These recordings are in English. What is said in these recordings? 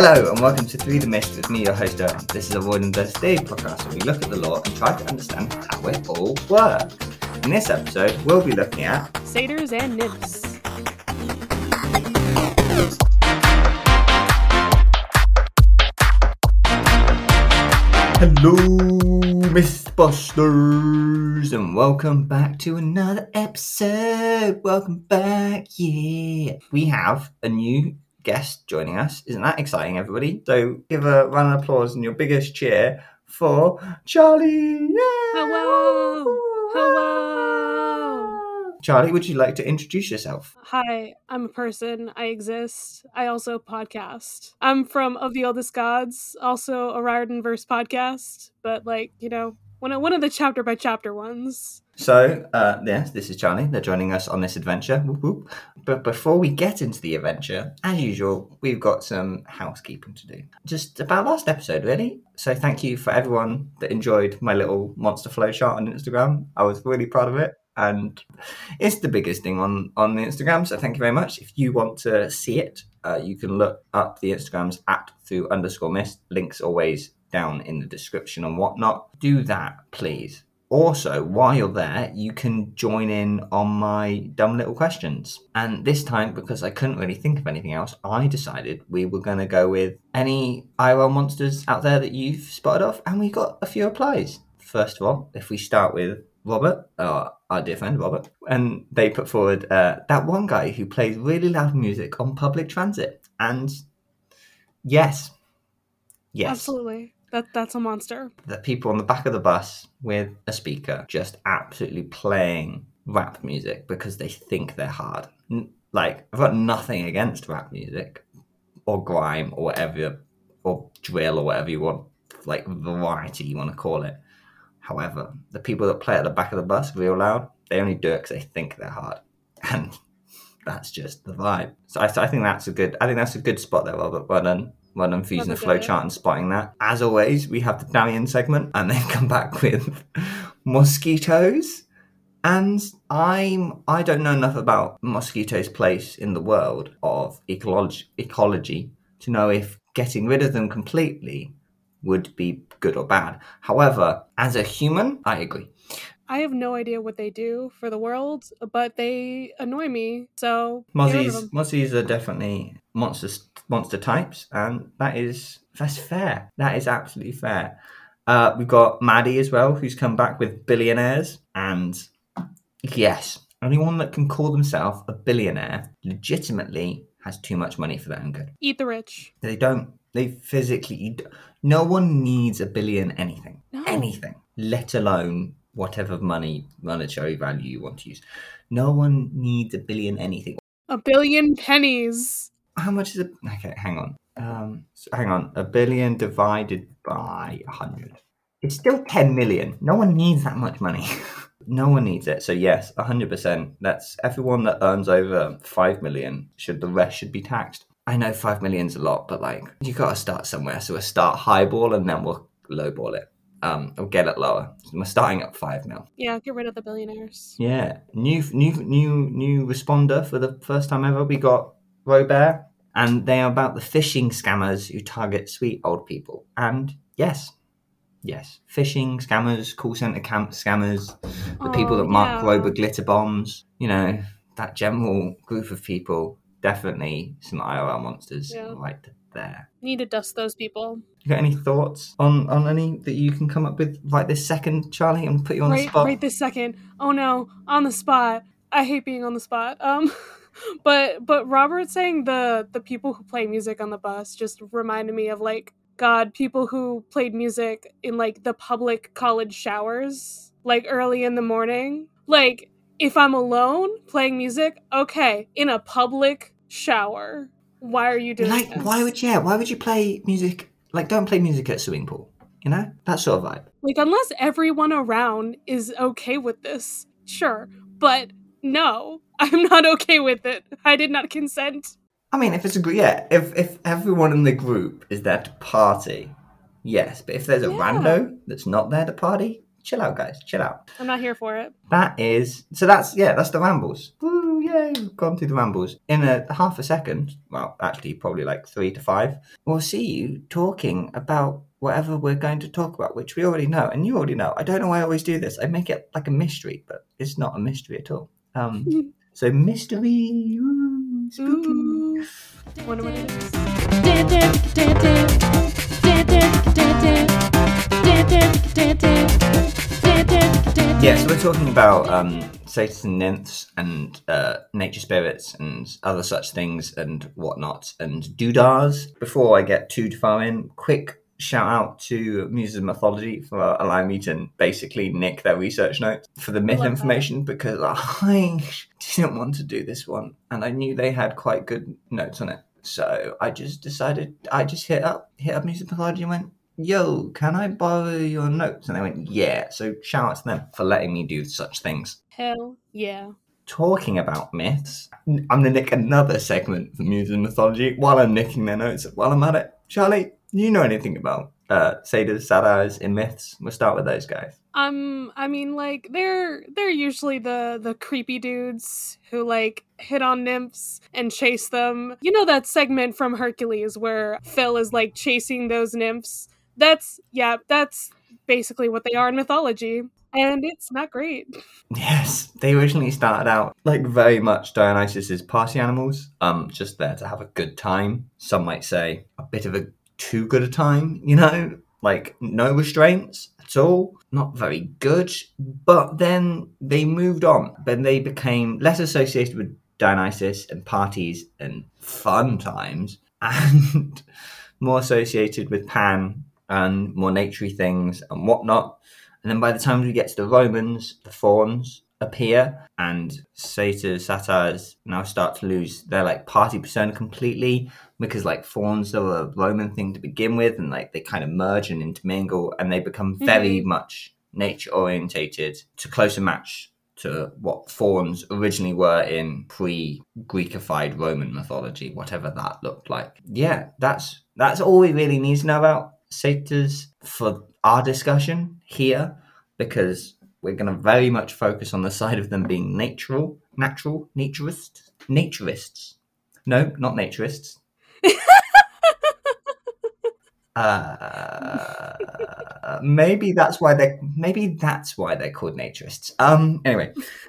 Hello and welcome to Through the Mist with me, your host Owen. This is a Void and Versus Daily podcast where we look at the law and try to understand how it all works. In this episode, we'll be looking at satyrs and nymphs. Hello, Mythbusters, and welcome back to another episode. Welcome back, yeah. We have a new guest joining us. Isn't that exciting, everybody? So give a round of applause and your biggest cheer for Charlie. Yeah! Hello! Hello! Charlie, would you like to introduce yourself? Hi, I'm a person. I exist. I also podcast. I'm from Of the Oldest Gods, also a Riordan Verse podcast, but one of the chapter by chapter ones. So, yes, this is Charlie. They're joining us on this adventure. Whoop, whoop. But before we get into the adventure, as usual, we've got some housekeeping to do. Just about last episode, really. So thank you for everyone that enjoyed my little monster flow chart on Instagram. I was really proud of it. And it's the biggest thing on the Instagram. So thank you very much. If you want to see it, you can look up the Instagrams at @through_mist. Links always down in the description and whatnot. Do that, please. Also, while you're there, you can join in on my dumb little questions. And this time, because I couldn't really think of anything else, I decided we were going to go with any IRL monsters out there that you've spotted off, and we got a few replies. First of all, if we start with Robert, our dear friend Robert, and they put forward that one guy who plays really loud music on public transit. And yes. Absolutely. That's a monster. The people on the back of the bus with a speaker just absolutely playing rap music because they think they're hard. I've got nothing against rap music or grime or whatever, or drill or whatever you want, like variety you want to call it. However, the people that play at the back of the bus real loud, they only do it because they think they're hard. And that's just the vibe. So I think that's a good spot there, Robert. Well done for using the flowchart and spotting that. As always, we have the Damian segment and then come back with mosquitoes. And I don't know enough about mosquitoes' place in the world of ecology to know if getting rid of them completely would be good or bad. However, as a human, I agree. I have no idea what they do for the world, but they annoy me, so... Mozzies are definitely monster types, and that's fair. That is absolutely fair. We've got Maddie as well, who's come back with billionaires, and yes, anyone that can call themselves a billionaire legitimately has too much money for their own good. Eat the rich. They don't. They physically... No one needs a billion anything. No. Anything. Let alone whatever monetary value you want to use. No one needs a billion anything. A billion pennies. How much is it? Okay, hang on. Hang on. A billion divided by 100. It's still 10 million. No one needs that much money. No one needs it. So yes, 100%. That's everyone that earns over 5 million. The rest should be taxed. I know 5 million's a lot, but you got to start somewhere. So we'll start highball and then we'll lowball it. Or get it lower. We're starting at 5 mil. Yeah, get rid of the billionaires. Yeah, new responder for the first time ever. We got Robert, and they are about the phishing scammers who target sweet old people. And yes, phishing scammers, call center camp scammers, the people that mark Robert glitter bombs. You know, that general group of people. Definitely some IRL monsters right there. Need to dust those people. You got any thoughts on any that you can come up with right this second, Charlie, and put you on the spot? Right this second. Oh no, on the spot. I hate being on the spot. But Robert saying the people who play music on the bus just reminded me of people who played music in the public college showers, early in the morning. If I'm alone playing music, okay, in a public shower. Why are you doing this? Why would you play music? Don't play music at a swimming pool. You know? That sort of vibe. Unless everyone around is okay with this, sure. But no, I'm not okay with it. I did not consent. I mean, if it's if everyone in the group is there to party, yes. But if there's a rando that's not there to party, chill out, guys. Chill out. I'm not here for it. That's the rambles. Woo, yeah, we've gone through the rambles. In a half a second, well, actually, probably like 3 to 5, we'll see you talking about whatever we're going to talk about, which we already know, and you already know. I don't know why I always do this. I make it like a mystery, but it's not a mystery at all. So mystery, ooh, spooky. Ooh. Wonder what it is. Yeah, so we're talking about satyrs and nymphs and nature spirits and other such things and whatnot and doodahs. Before I get too far in, quick shout out to Muses of Mythology for allowing me to basically nick their research notes for the myth Love information because I didn't want to do this one and I knew they had quite good notes on it. So I just decided, I just hit up Muses of Mythology and went, yo, can I borrow your notes? And they went, yeah. So shout out to them for letting me do such things. Hell yeah. Talking about myths, I'm going to nick another segment for Muses of Mythology while I'm nicking their notes while I'm at it. Charlie, do you know anything about satyrs, satyrs in myths? We'll start with those guys. I mean, like they're usually the creepy dudes who like hit on nymphs and chase them. You know that segment from Hercules where Phil is like chasing those nymphs? That's basically what they are in mythology. And it's not great. Yes, they originally started out like very much Dionysus's party animals, just there to have a good time. Some might say a bit of a too good a time, you know, like no restraints at all, not very good. But then they moved on. Then they became less associated with Dionysus and parties and fun times, and more associated with Pan and more naturey things and whatnot. And then by the time we get to the Romans, the fauns appear, and satyrs, satyrs now start to lose their like party persona completely because like fauns are a Roman thing to begin with, and like they kind of merge and intermingle, and they become very much nature orientated to closer match to what fauns originally were in pre-Greekified Roman mythology, whatever that looked like. Yeah, that's all we really need to know about satyrs for our discussion here, because we're going to very much focus on the side of them being natural, naturists. No, not naturists. Maybe that's why they're called naturists. Anyway,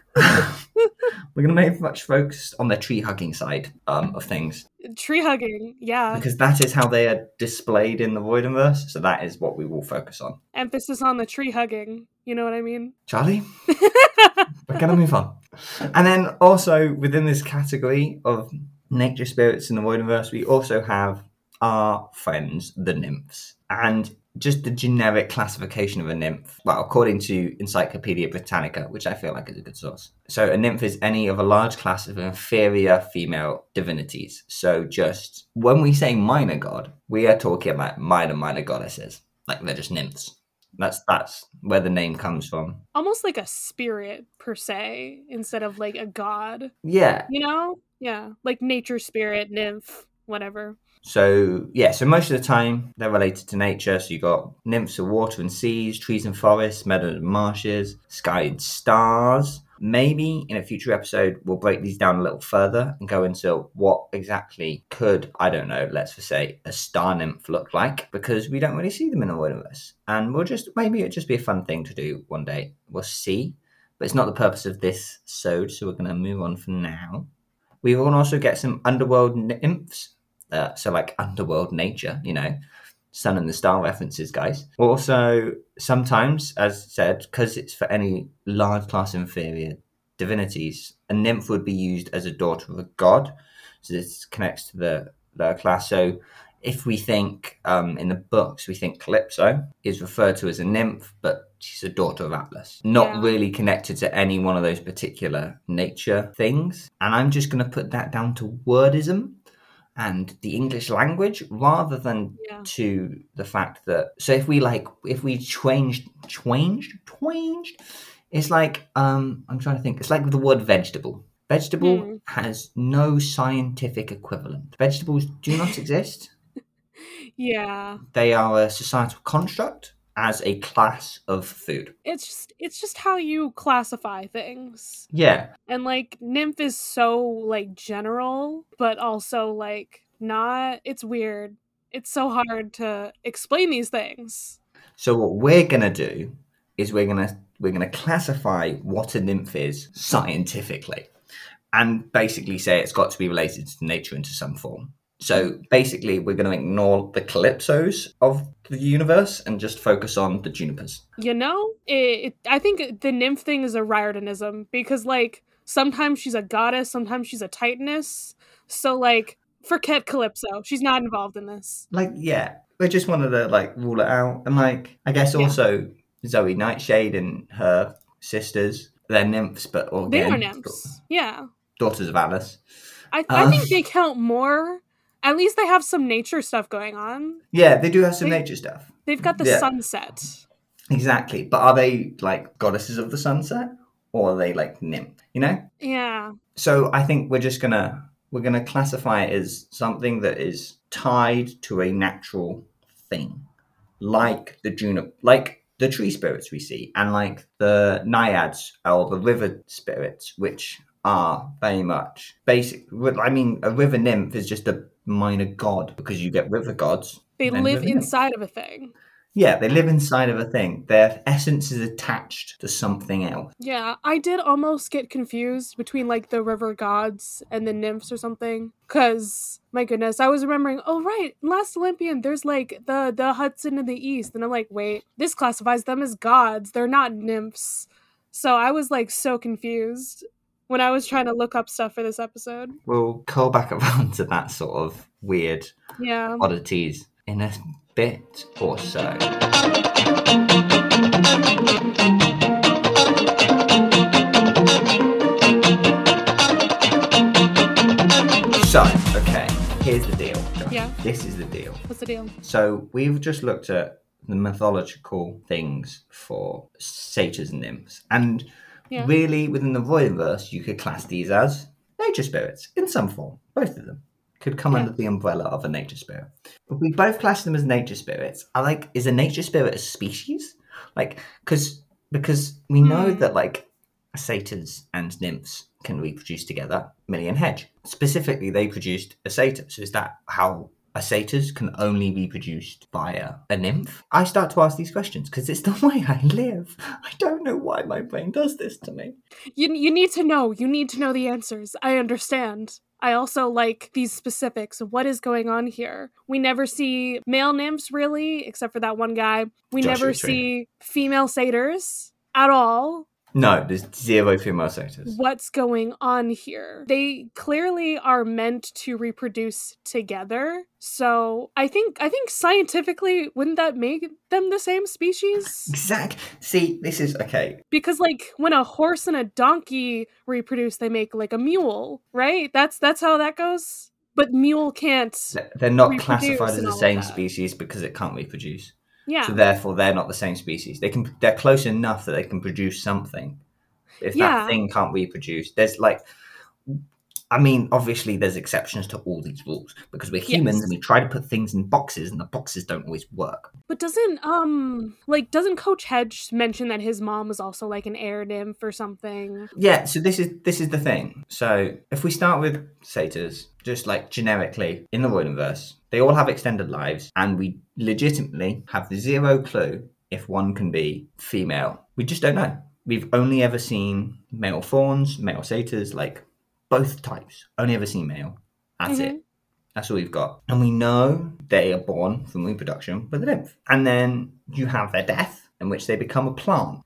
we're going to make much focus on the tree hugging side of things. Tree hugging, yeah. Because that is how they are displayed in the Voidiverse, so that is what we will focus on. Emphasis on the tree hugging, you know what I mean? Charlie, we're going to move on. And then also within this category of nature spirits in the Voidiverse, we also have our friends, the nymphs. And just the generic classification of a nymph, well, according to Encyclopedia Britannica, which I feel like is a good source. So a nymph is any of a large class of inferior female divinities. So just when we say minor god, we are talking about minor goddesses. Like they're just nymphs. That's where the name comes from. Almost like a spirit per se, instead of like a god. Yeah. You know? Yeah. Like nature spirit, nymph, whatever. So, yeah, so most of the time they're related to nature. So you've got nymphs of water and seas, trees and forests, meadows and marshes, sky and stars. Maybe in a future episode, we'll break these down a little further and go into what exactly could, I don't know, let's just say a star nymph look like, because we don't really see them in the universe. And maybe it'll just be a fun thing to do one day. We'll see. But it's not the purpose of this episode, so we're going to move on for now. We will also get some underworld nymphs. So like underworld nature, you know, sun and the star references, guys. Also, sometimes, as said, because it's for any large class inferior divinities, a nymph would be used as a daughter of a god. So this connects to the lower class. So if we think in the books, we think Calypso is referred to as a nymph, but she's a daughter of Atlas. Not really connected to any one of those particular nature things. And I'm just going to put that down to wordism and the English language rather than to the fact that, so if we changed, it's like, I'm trying to think, it's like the word vegetable. Vegetable has no scientific equivalent. Vegetables do not exist. Yeah. They are a societal construct. as a class of food. It's just how you classify things. Yeah. And like nymph is so like general, but also like not. It's weird. It's so hard to explain these things. So what we're gonna do is we're gonna classify what a nymph is scientifically, and basically say it's got to be related to nature into some form. So basically, we're going to ignore the calypsos of the universe and just focus on the junipers. You know, I think the nymph thing is a Riordanism because, like, sometimes she's a goddess, sometimes she's a titaness. So, like, forget Calypso. She's not involved in this. Like, yeah, we just wanted to like rule it out, and like, I guess also Zoe Nightshade and her sisters, they're nymphs, but They again, are nymphs. Yeah. daughters of Alice. I think they count more. At least they have some nature stuff going on. Yeah, they do have some nature stuff. They've got the sunset. Exactly. But are they like goddesses of the sunset? Or are they like nymph? You know? Yeah. So I think we're gonna classify it as something that is tied to a natural thing. Like the tree spirits we see, and like the naiads or the river spirits, which are very much basic. I mean, a river nymph is just a minor god because you get river gods. They live inside of a thing. Yeah, they live inside of a thing. Their essence is attached to something else. Yeah, I did almost get confused between like the river gods and the nymphs or something. Cause my goodness, I was remembering, oh right, Last Olympian, there's like the Hudson in the east. And I'm like, wait, this classifies them as gods. They're not nymphs. So I was like so confused when I was trying to look up stuff for this episode. We'll call back around to that sort of weird oddities in a bit or so. So, okay, here's the deal. Yeah. This is the deal. What's the deal? So, we've just looked at the mythological things for satyrs and nymphs. And really, within the Royalverse, you could class these as nature spirits in some form. Both of them could come under the umbrella of a nature spirit. But we both class them as nature spirits. Is a nature spirit a species? Like, because we know that like satyrs and nymphs can reproduce together. Millie and Hedge specifically, they produced a satyr. So is that how a satyrs can only be produced via a nymph? I start to ask these questions because it's the way I live. I don't know why my brain does this to me. You need to know. You need to know the answers. I understand. I also like these specifics. What is going on here? We never see male nymphs, really, except for that one guy. We never see female satyrs at all. No, there's zero female satyrs. What's going on here? They clearly are meant to reproduce together. So I think scientifically, wouldn't that make them the same species? Exactly. See, this is okay. Because like when a horse and a donkey reproduce, they make like a mule, right? That's how that goes. But mule can't. They're not classified as the same species because it can't reproduce. Yeah. So therefore, they're not the same species. They're close enough that they can produce something. If that thing can't reproduce, there's like, I mean, obviously there's exceptions to all these rules because we're humans and we try to put things in boxes and the boxes don't always work. But doesn't Coach Hedge mention that his mom was also like an air nymph or something? Yeah. So this is the thing. So if we start with satyrs, just like generically in the Royalverse, they all have extended lives, and we legitimately have zero clue if one can be female. We just don't know. We've only ever seen male fawns, male satyrs, like both types. Only ever seen male. That's it. That's all we've got. And we know they are born from reproduction with a nymph. And then you have their death, in which they become a plant.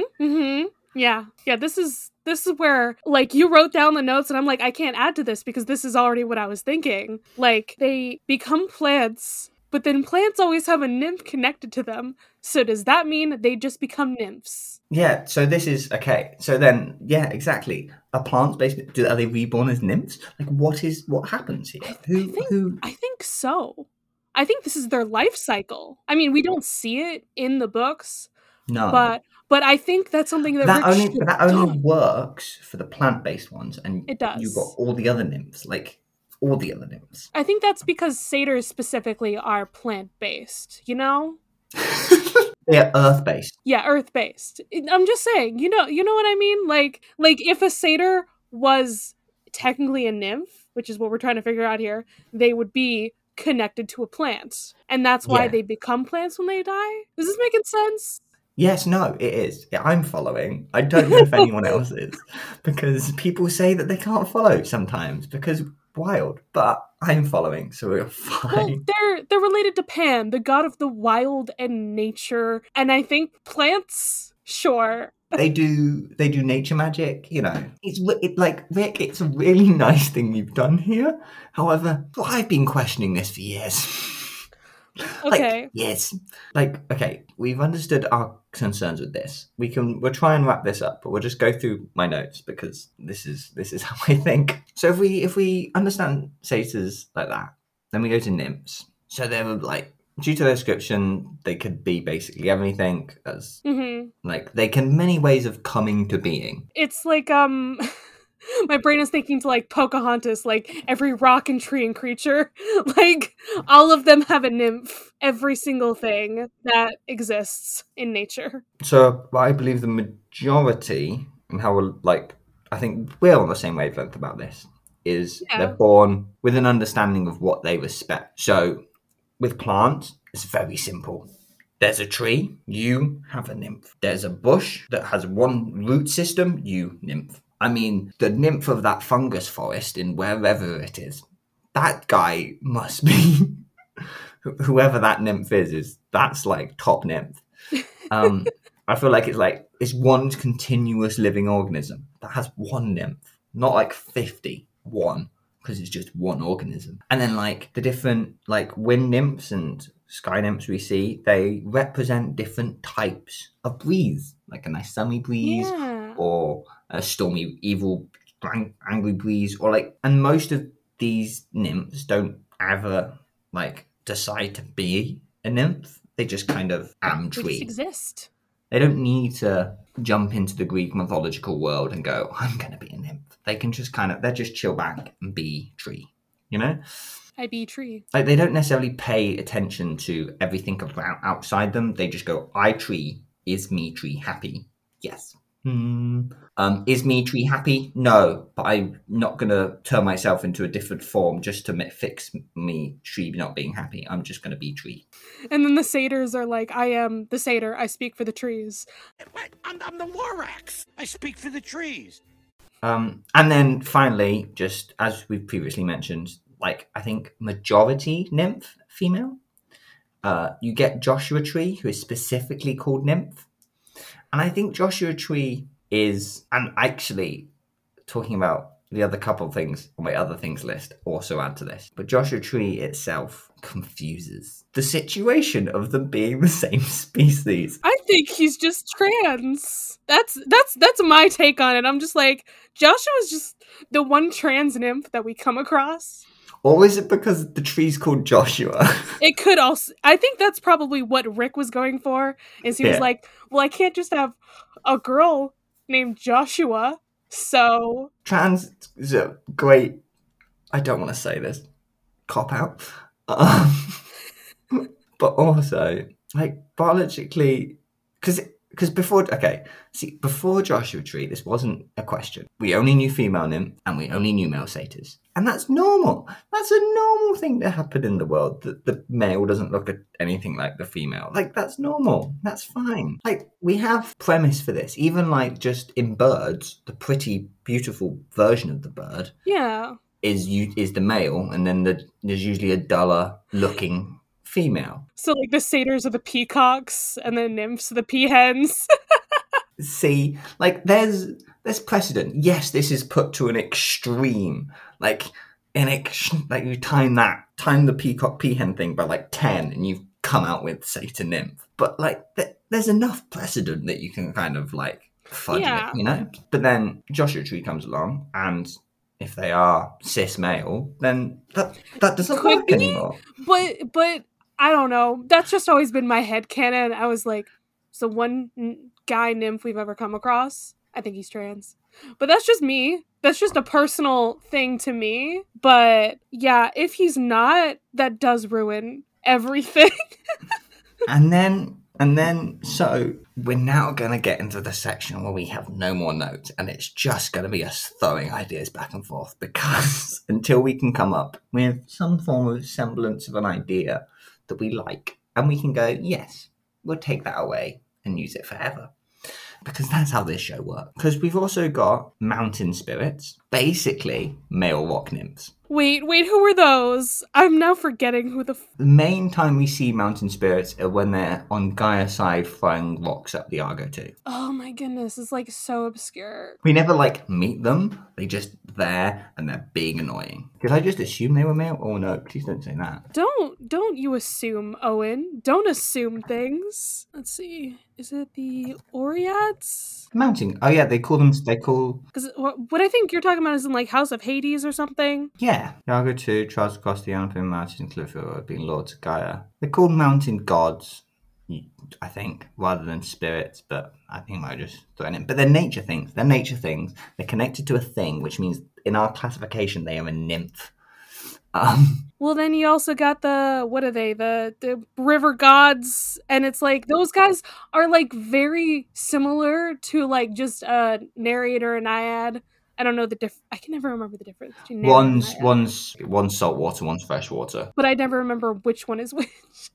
Yeah. This is where, like, you wrote down the notes and I'm like, I can't add to this because this is already what I was thinking. Like, they become plants, but then plants always have a nymph connected to them. So does that mean they just become nymphs? Yeah, so this is, okay. So then, yeah, exactly. Are plants basically, are they reborn as nymphs? Like, what happens here? I think so. I think this is their life cycle. I mean, we don't see it in the books. No. But I think that's something that only works for the plant-based ones, and it does. You've got all the other nymphs, like all the other nymphs. I think that's because satyrs specifically are plant-based, you know? They're earth-based. Yeah, earth-based. I'm just saying, you know what I mean? Like if a satyr was technically a nymph, which is what we're trying to figure out here, they would be connected to a plant. And that's why Yeah. they become plants when they die. Is this making sense? Yes, no, it is. Yeah, I'm following. I don't know if anyone else is, because people say that they can't follow sometimes because wild, but I'm following, so we're Well, fine. they're related to Pan, the god of the wild and nature, and I think plants, sure. They do nature magic, like Rick, it's a really nice thing you've done here. However, I've been questioning this for years. Okay. Yes. Okay, we've understood our concerns with this. We'll try and wrap this up, but we'll just go through my notes because this is how I think. So if we understand satyrs like that, then we go to nymphs. So they're like, due to their description, they could be basically everything as like they can many ways of coming to being. It's like my brain is thinking to like Pocahontas, like every rock and tree and creature, like all of them have a nymph. Every single thing that exists in nature. So I believe the majority, and how we're like, I think we're on the same wavelength about this, is Yeah. they're born with an understanding of what they respect. So with plants, it's very simple. There's a tree, you have a nymph. There's a bush that has one root system, you nymph. I mean, the nymph of that fungus forest in wherever it is, that guy must be whoever that nymph is that's like top nymph. I feel like it's one continuous living organism that has one nymph, not like 50, one, because it's just one organism. And then like the different like wind nymphs and sky nymphs we see, they represent different types of breeze, like a nice sunny breeze, Yeah. or a stormy, evil, angry breeze, or like, and most of these nymphs don't ever like decide to be a nymph. They just kind of They just tree. exist. They don't need to jump into the Greek mythological world and go, I'm going to be a nymph. They can just they just chill back and be tree, you know? I be tree. Like they don't necessarily pay attention to everything around outside them. They just go, I tree, is me tree happy? Yes. Is me tree happy? No, but I'm not gonna turn myself into a different form just to fix me tree not being happy. I'm just gonna be tree. And then the satyrs are like, I am the satyr. I speak for the trees. I'm the Lorax. I speak for the trees. And then finally, just as we've previously mentioned, like I think majority nymph female. You get Joshua Tree, who is specifically called nymph. And I think Joshua Tree is, and actually talking about the other couple of things on my other things list also add to this, but Joshua Tree itself confuses the situation of them being the same species. I think he's just trans. That's my take on it. I'm just like, Joshua's just the one trans nymph that we come across. Or is it because the tree's called Joshua? It could also... I think that's probably what Rick was going for, is he was like, well, I can't just have a girl named Joshua, so... Trans is a great... I don't want to say this. Cop out. But also, like, biologically... Because before Joshua Tree, this wasn't a question. We only knew female nymph and we only knew male satyrs. And that's normal. That's a normal thing to happen in the world, that the male doesn't look at anything like the female. Like, that's normal. That's fine. Like, we have premise for this. Even, like, just in birds, the pretty, beautiful version of the bird is the male, and then there's usually a duller-looking female. So, like, the satyrs are the peacocks, and the nymphs are the peahens. See, like, there's precedent. Yes, this is put to an extreme. Like you time the peacock peahen thing by like 10, and you've come out with satyr nymph. But like, there's enough precedent that you can kind of like fudge it, you know. But then Joshua Tree comes along, and if they are cis male, then that doesn't work anymore. But I don't know. That's just always been my headcanon. I was like, so one guy nymph we've ever come across, I think he's trans. But that's just me. That's just a personal thing to me. But yeah, if he's not, that does ruin everything. and then And then, so we're now going to get into the section where we have no more notes, and it's just going to be us throwing ideas back and forth, because until we can come up with some form of semblance of an idea that we like, and we can go, yes, we'll take that away and use it forever. Because that's how this show works. Because we've also got mountain spirits, basically male rock nymphs. Wait, who are those? I'm now forgetting who the... The main time we see mountain spirits are when they're on Gaia's side throwing rocks at the Argo 2. Oh my goodness, it's like so obscure. We never meet them. They just there and they're being annoying. Did I just assume they were male? Oh no, please don't say that. Don't you assume, Owen. Don't assume things. Let's see. Is it the Oreads? Mountain. Oh yeah, they call... Because what I think you're talking about is in like House of Hades or something. Yeah. The Argo 2 tries to cross the Alpine Mountain cliff being lords of Gaia. They're called mountain gods, I think, rather than spirits, but I think I just thrown in. But they're nature things. They're connected to a thing, which means in our classification they are a nymph. Well, then you also got what are they? The river gods, and it's like those guys are like very similar to like just a narrator and naiad. I don't know the I can never remember the difference between one's salt water, one's fresh water. But I never remember which one is which.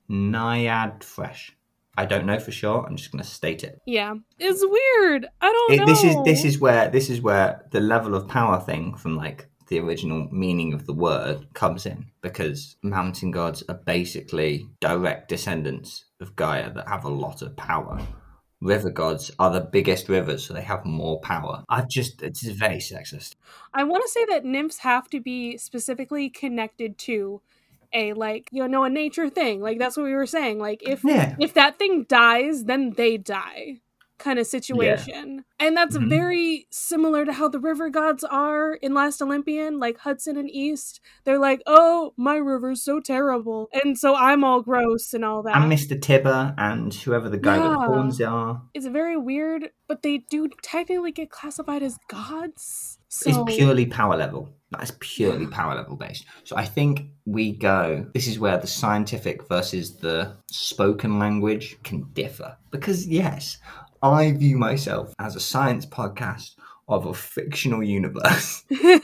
Naiad fresh. I don't know for sure. I'm just going to state it. Yeah, it's weird. I don't know. This is where the level of power thing from like the original meaning of the word comes in, because mountain gods are basically direct descendants of Gaia that have a lot of power. River gods are the biggest rivers, so they have more power. It's very sexist. I want to say that nymphs have to be specifically connected to a a nature thing. Like that's what we were saying. Like if that thing dies, then they die. Kind of situation. Yeah. And that's very similar to how the river gods are in Last Olympian, like Hudson and East. They're like, oh, my river's so terrible. And so I'm all gross and all that. And Mr. Tibber and whoever the guy with the horns are. It's very weird, but they do technically get classified as gods. So... It's purely power level. That's purely power level based. So I think this is where the scientific versus the spoken language can differ. Because yes, I view myself as a science podcast of a fictional universe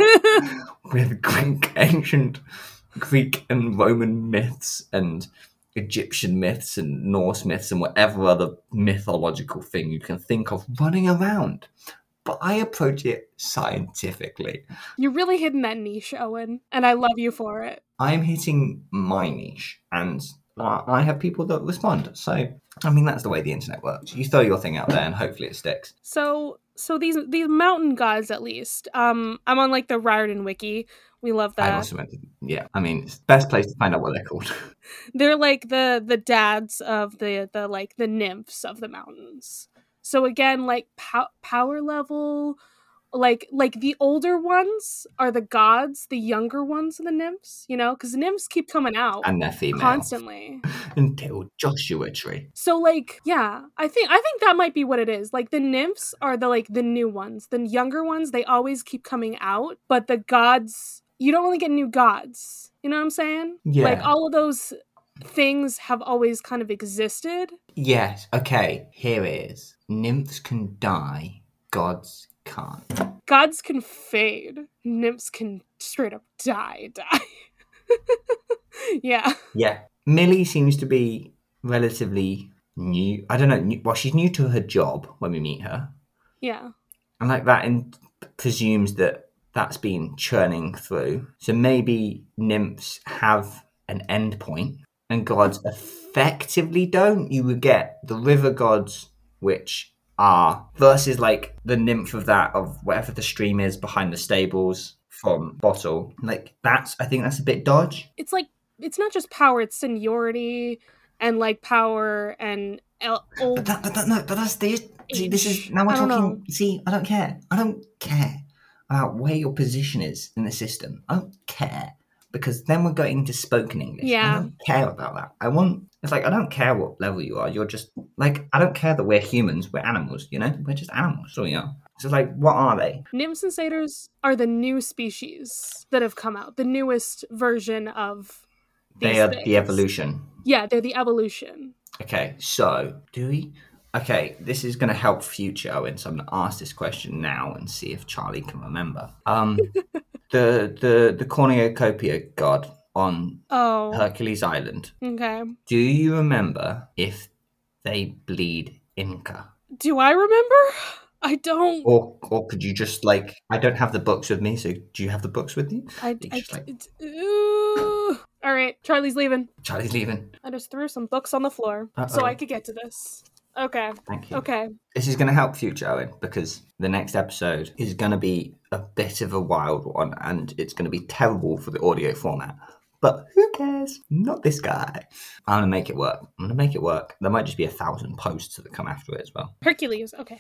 with ancient Greek and Roman myths and Egyptian myths and Norse myths and whatever other mythological thing you can think of running around. But I approach it scientifically. You're really hitting that niche, Owen, and I love you for it. I'm hitting my niche, and I have people that respond. So, I mean, that's the way the internet works. You throw your thing out there, and hopefully it sticks. So these mountain gods, at least. I'm on like the Riordan wiki. We love that. I also went to, yeah. I mean, it's the best place to find out what they're called. They're like the dads of the nymphs of the mountains. So again, like power level, like the older ones are the gods, the younger ones are the nymphs, because the nymphs keep coming out and they're female constantly until Joshua Tree. So yeah, I think that might be what it is. Like the nymphs are the new ones, the younger ones. They always keep coming out, but the gods, you don't really get new gods. You know what I'm saying? Yeah. Like all of those things have always kind of existed. Yes. Okay. Here it is. Nymphs can die. Gods can't. Gods can fade. Nymphs can straight up die. Yeah. Yeah. Millie seems to be relatively new. I don't know. Well, she's new to her job when we meet her. Yeah. And like that presumes that that's been churning through. So maybe nymphs have an end point and gods effectively don't. You would get the river gods, which are versus like the nymph of whatever the stream is behind the stables from Bottle. Like I think that's a bit dodge. It's like, it's not just power, it's seniority and like power and old. But that's the see. This is now we're talking. See, I don't care. I don't care about where your position is in the system. I don't care, because then we're going into spoken English. Yeah. I don't care about that. I don't care what level you are. You're just like, I don't care that we're humans. We're animals. We're just animals. So So like, what are they? Nymphs and satyrs are the new species that have come out. The newest version of these They are things. the evolution. Yeah, they're the evolution. Okay, so do we? Okay, this is going to help future Owen, so I'm going to ask this question now and see if Charlie can remember. The cornucopia god on Oh, Hercules Island. okay. Do you remember if they bleed Inca? Do I remember? I don't. Or could you just like I don't have the books with me, so do you have the books with you? You just like Ooh. All right, Charlie's leaving. Charlie's leaving. I just threw some books on the floor so I could get to this. Okay. Thank you. Okay. This is going to help future Owen because the next episode is going to be a bit of a wild one and it's going to be terrible for the audio format. But who cares? Not this guy. I'm going to make it work. There might just be 1,000 posts that come after it as well. Hercules. Okay.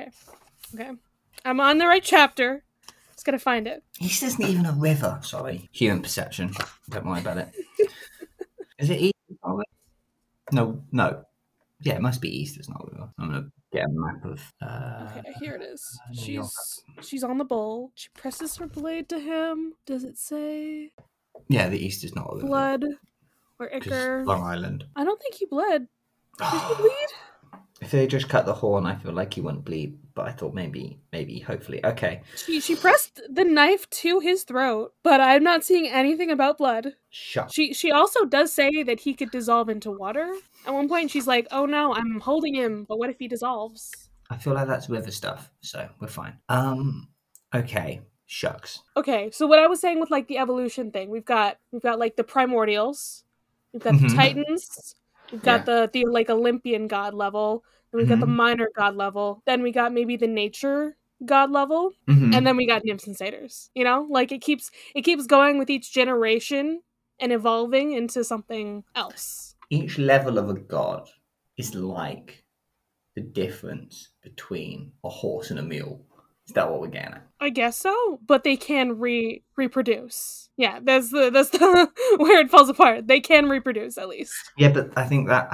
I'm on the right chapter. Just gotta find it. East isn't even a river. Sorry. Human perception. Don't worry about it. Is it East? No. Yeah, it must be East. It's not a river. I'm going to get a map of... Okay, here it is. New York. She's on the bowl. She presses her blade to him. Does it say Yeah, the East is not a river. blood or 'Cause ichor? Long Island. I don't think he bled. Did he bleed? If they just cut the horn, I feel like he wouldn't bleed. But I thought maybe, hopefully. Okay. She pressed the knife to his throat, but I'm not seeing anything about blood. Shut. She also does say that he could dissolve into water. At one point, she's like, "Oh no, I'm holding him, but what if he dissolves?" I feel like that's river stuff, so we're fine. Okay. Shucks. Okay, so what I was saying with like the evolution thing, we've got like the primordials, we've got the Mhm. Titans, we've got the like Olympian god level, then we've got the minor god level, then we got maybe the nature god level, Mhm. and then we got nymphs and satyrs. You know, like it keeps going with each generation and evolving into something else. Each level of a god is like the difference between a horse and a mule. Is that what we're getting at? I guess so, but they can reproduce. Yeah, that's the where it falls apart. They can reproduce at least. Yeah, but I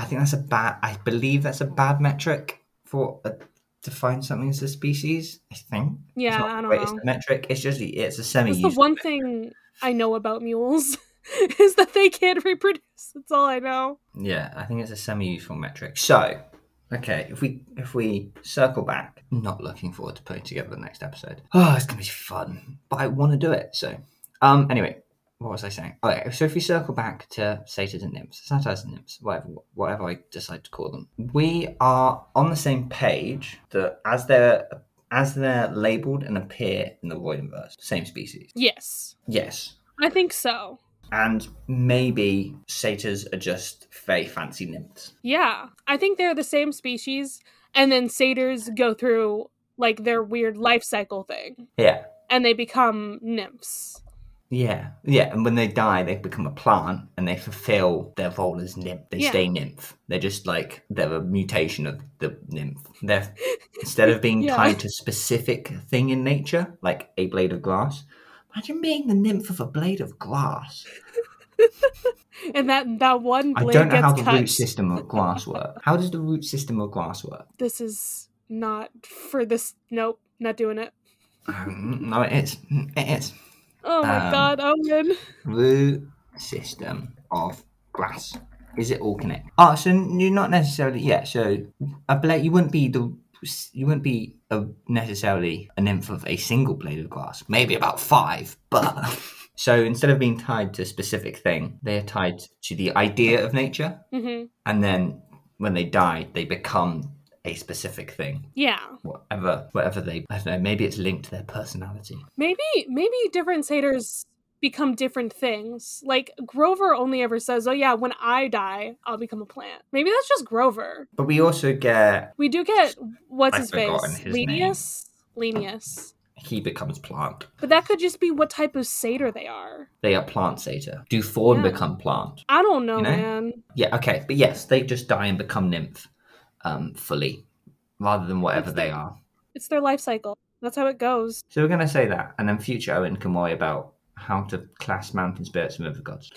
believe that's a bad metric for to find something as a species. I think. Yeah, It's not I the don't greatest know. metric. It's a semi. That's the one thing I know about mules is that they can't reproduce. That's all I know. Yeah, I think it's a semi-useful metric. So, okay, if we circle back, not looking forward to putting together the next episode. Oh, it's gonna be fun, but I want to do it. So, anyway, what was I saying? Okay, so if we circle back to satyrs and nymphs, satyrs and nymphs, whatever I decide to call them, we are on the same page that as they're labelled and appear in the Voidenverse, same species. Yes, Yes. I think so. And maybe satyrs are just very fancy nymphs. Yeah, I think they're the same species, and then satyrs go through like their weird life cycle thing, Yeah. and they become nymphs. Yeah, and when they die, they become a plant, and they fulfill their role as nymph. They stay nymph. They're just like they're a mutation of the nymph. They're instead of being tied to a specific thing in nature, like a blade of grass. Imagine being the nymph of a blade of grass. And that one blade I don't know gets how the cut. root system of grass works. How does the root system of grass work? This is not for this. Nope, not doing it. No, it is. It is. Oh my god, Owen. Root system of grass. Is it all connected? Oh, so you're not necessarily. Yeah, so a blade. You wouldn't be necessarily a nymph of a single blade of grass. Maybe about 5, but so instead of being tied to a specific thing, they are tied to the idea of nature, and then when they die, they become a specific thing. Yeah. Whatever they. I don't know. Maybe it's linked to their personality. Maybe different satyrs become different things. Like Grover only ever says, "Oh yeah, when I die, I'll become a plant." Maybe that's just Grover. But we also get. We do get what's I've his face? forgotten his Linnaeus. He becomes plant. But that could just be what type of satyr they are. They are plant satyr. Do fawn Yeah. become plant? I don't know, You know? man. Yeah, okay. But yes, they just die and become nymph fully, rather than whatever they are. It's their life cycle. That's how it goes. So we're going to say that, and then future Owen can worry about how to class mountain spirits and river gods.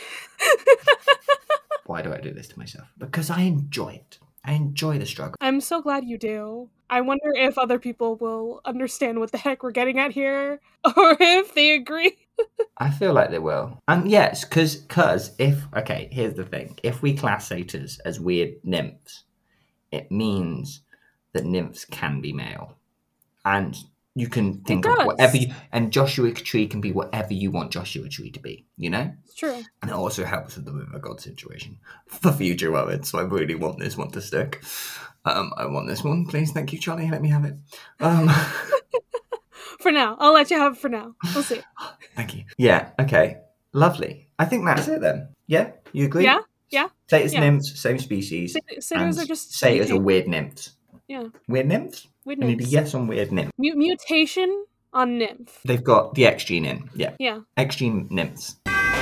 Why do I do this to myself? Because I enjoy it. I enjoy the struggle. I'm so glad you do. I wonder if other people will understand what the heck we're getting at here, or if they agree. I feel like they will. And yes, because if, okay, here's the thing. If we class satyrs as weird nymphs, it means that nymphs can be male. And you can think of whatever and Joshua Tree can be whatever you want Joshua Tree to be, you know? It's true. And it also helps with the River God situation for future moments. So I really want this one to stick. I want this one, please. Thank you, Charlie. Let me have it. For now. I'll let you have it for now. We'll see. Thank you. Yeah, okay. Lovely. I think that's it then. Yeah? You agree? Yeah. Satyrs, nymphs, same species. Satyrs are just... Satyrs are weird nymphs. Yeah. Weird nymphs? Weird I need a nymphs. yes on weird nymph. Mutation on nymph. They've got the X gene in. Yeah. Yeah. X gene nymphs.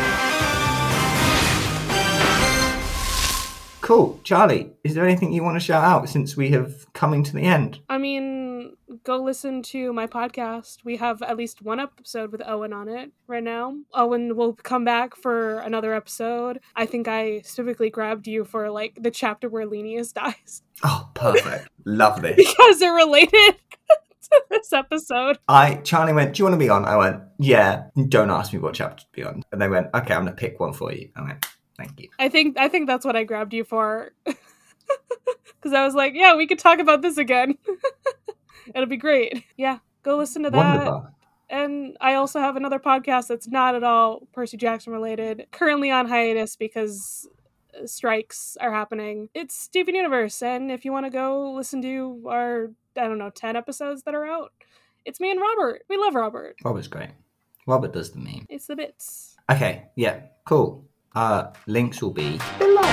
Cool. Charlie, is there anything you want to shout out since we have coming to the end? I mean, go listen to my podcast. We have at least one episode with Owen on it right now. Owen will come back for another episode. I think I specifically grabbed you for like the chapter where Linnaeus dies. Oh, perfect. Love this. Because they're related to this episode. Charlie went, do you want to be on? I went, yeah. Don't ask me what chapter to be on. And they went, okay, I'm going to pick one for you. I went, thank you. I think that's what I grabbed you for. Because I was like, yeah, we could talk about this again. It'll be great. Yeah, go listen to that. Wonderful. And I also have another podcast that's not at all Percy Jackson related. Currently on hiatus because strikes are happening. It's Steven Universe. And if you want to go listen to our, 10 episodes that are out, it's me and Robert. We love Robert. Robert's great. Robert does the meme. It's the bits. Okay, yeah, cool. Links will be below.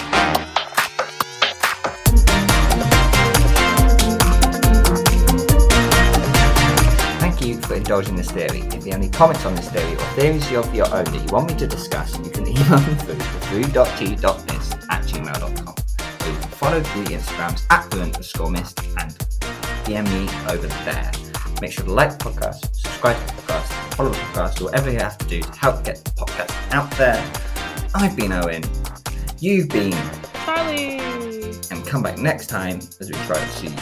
Thank you for indulging this theory. If you have any comments on this theory or theories of your own that you want me to discuss, you can email them through to food.t.mist@gmail.com. Or you can follow the Instagrams @food_mist and DM me over there. Make sure to like the podcast, subscribe to the podcast, follow the podcast, whatever you have to do to help get the podcast out there. I've been Owen. You've been Charlie. And come back next time as we try to see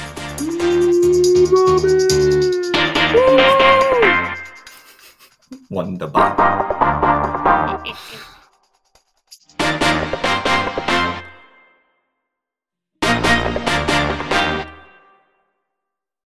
Wonderbar.